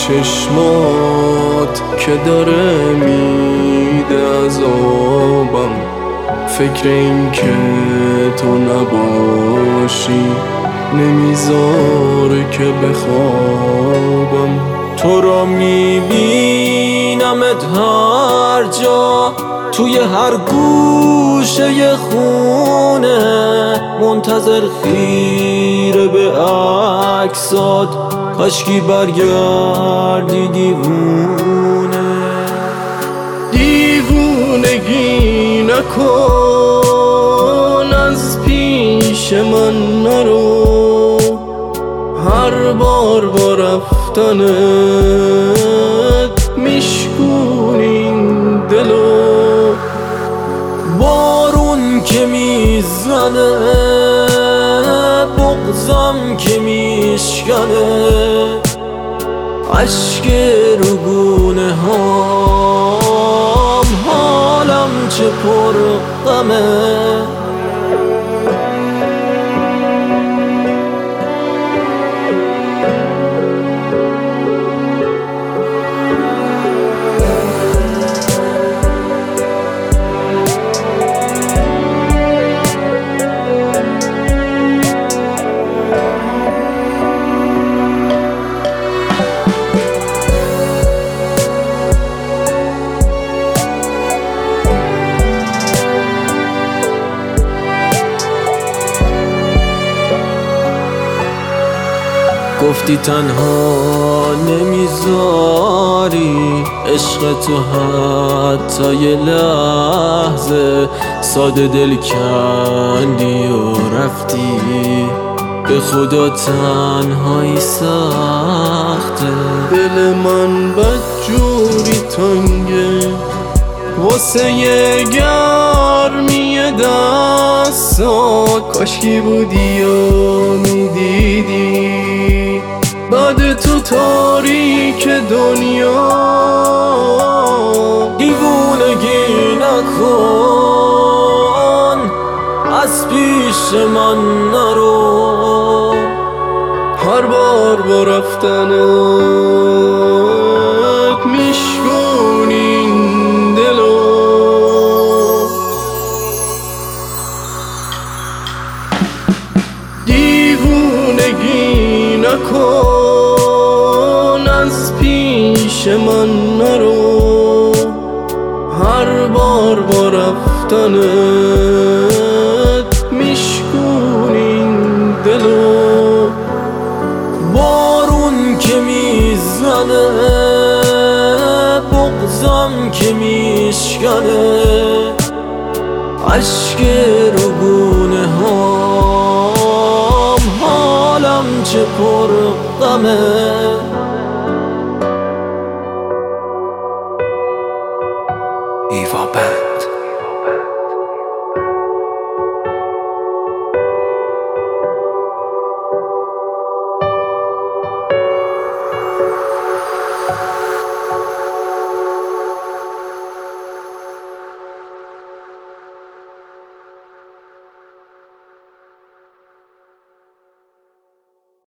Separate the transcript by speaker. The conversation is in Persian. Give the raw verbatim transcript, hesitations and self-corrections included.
Speaker 1: چشمات که داره میده عذابم، فکر این که تو نباشی نمیذاره که بخوابم. تو را میبینمت هر جا، توی هر گوشه خونه، منتظر خیره به عکسات، کاشکی برگردی دیوونه. دیوونگی نکن، از پیش من نرو، هر بار با رفتنت میشکونین دلو. بارون که میزنه بغضم که میشکنه، عشق رو گونه هام، حالم چه پر غمه. گفتی تنها نمیذاری عشق تو حتی یه لحظه، ساده دل کندی و رفتی، به خدا تنهایی سخته. دل من بدجوری تنگه واسه یه گرمی دستات، کاشکی بودی و میدیدی بعد تو تاریک دنیا. دیوونگی نکن، از پیش من نرو، هر بار با رفتنت میشکونین دلو. دیوونگی نکن، از پیش من نرو، هر بار با رفتنت میشکونین دلو. بارون که میزنه بغضم که میشکنه، عشق رو گونه هام، حالم چه پر غمه.